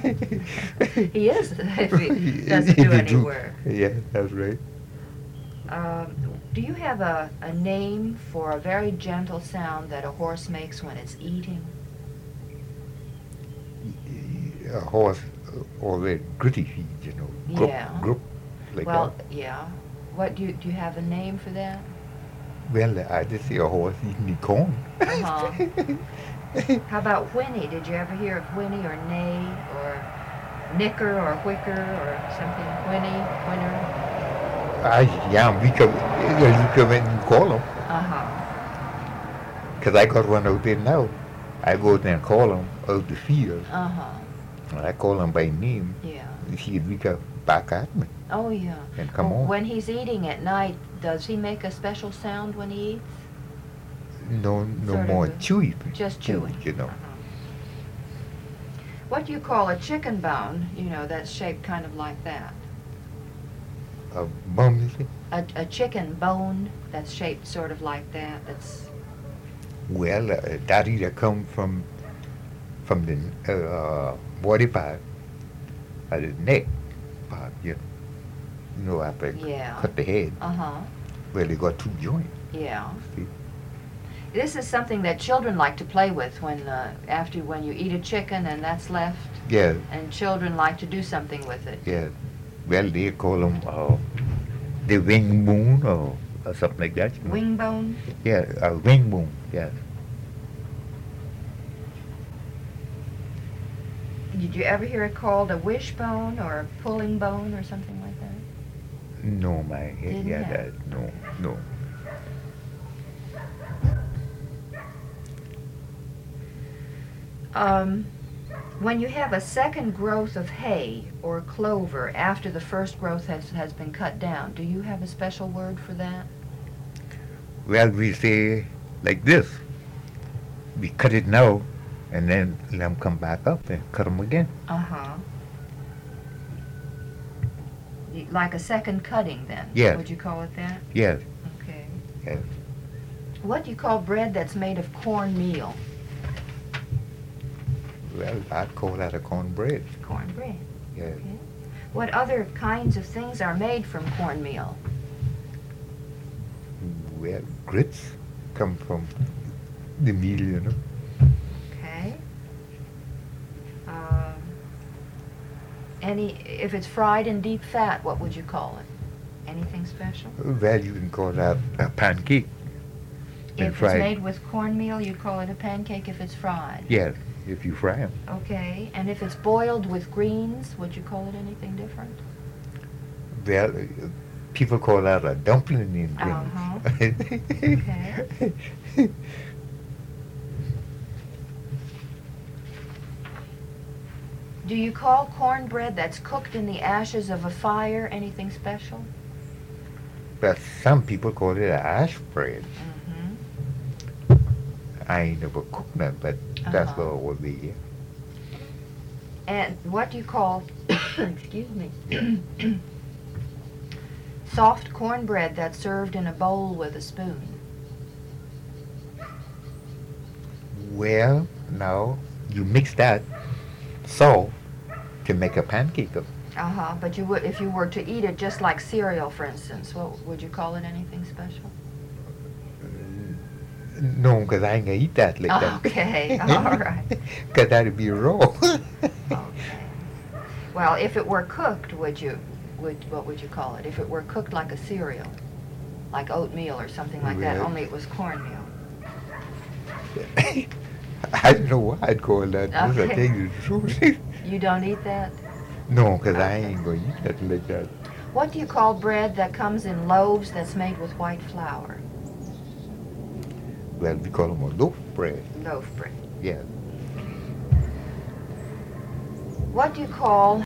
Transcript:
He is if he doesn't do any work. Yeah, that's right. Do you have a name for a very gentle sound that a horse makes when it's eating? A horse always gritty feet, you know. Grup, Yeah. grup, like Well, that. yeah. What do you have a name for that? Well, I just see a horse eating the corn. Uh-huh. How about whinny? Did you ever hear of whinny or neigh or nicker or whicker or something? Whinny, whinner? Yeah, we come in and call them. Uh-huh. Because I got one out there now. I go there and call them out the field. Uh-huh. And I call them by name. Yeah. He'd be back at me Oh, yeah. and come Well, on. when he's eating at night, does he make a special sound when he eats? No Sort more of chewy. Just chewing. You know. Uh-huh. What do you call a chicken bone, that's shaped kind of like that? A bum, you see? A chicken bone that's shaped sort of like that. That's Well, that either come from the body part, or the neck part, after Yeah. cut the head. uh-huh. Well, they got two joints. Yeah. See? This is something that children like to play with when you eat a chicken and that's left, Yeah, and children like to do something with it. yeah. Well, they call them the wing bone or something like that. Wing bone. Yeah, a wing bone. Yeah. Did you ever hear it called a wishbone or a pulling bone or something like that? No, my head. Didn't Yeah, have. that. No. When you have a second growth of hay or clover after the first growth has been cut down, do you have a special word for that? Well, we say like this. We cut it now, and then let them come back up and cut them again. Uh-huh. Like a second cutting, then? Yes. Would you call it that? Yes, Okay. yes. What do you call bread that's made of cornmeal? Well, I'd call that a cornbread. Cornbread. Yes. Okay. What other kinds of things are made from cornmeal? Well, grits come from the meal, you know. Okay. If it's fried in deep fat, what would you call it? Anything special? Well, you can call that a pancake. And If fried. it's made with cornmeal, you'd call it a pancake if it's fried. Yes, if you fry them. Okay. And if it's boiled with greens, would you call it anything different? Well, people call that a dumpling in Uh-huh. Greece. Okay. Do you call cornbread that's cooked in the ashes of a fire anything special? But some people call it a ash bread. Mm-hmm. I ain't never cooked that, but that's Uh-huh. what it would be. And what do you call, excuse me, Yeah. soft cornbread that's served in a bowl with a spoon? Well, now you mix that salt to make a pancake of. Uh-huh, but if you were to eat it just like cereal, for instance, what would you call it anything special? No, because I ain't gonna eat that like that. Okay, all right. Because that'd be raw. Okay. Well, if it were cooked, what would you call it? If it were cooked like a cereal, like oatmeal or something like that, Well- only it was cornmeal. I don't know why I'd call that. This, I Okay. tell you the truth. You don't eat that? No, because I ain't gonna eat that like that. What do you call bread that comes in loaves that's made with white flour? Well, we call them a loaf bread. Loaf bread. Yeah. What do you call